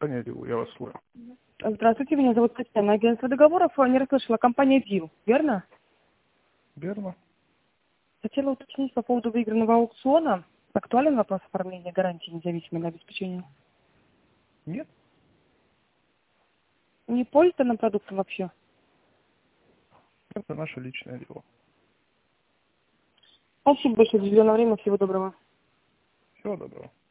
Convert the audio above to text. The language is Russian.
компания «Дил», я вас слышу. Здравствуйте, меня зовут Татьяна. Агентство договоров, не расслышала. Компания «Дил», верно? Верно? Хотела уточнить по поводу выигранного аукциона. Актуален вопрос оформления гарантии независимого обеспечения? Нет? Не пользуется нам продуктом вообще? Это наше личное дело. Спасибо большое за уделенное время. Всего доброго. Всего доброго.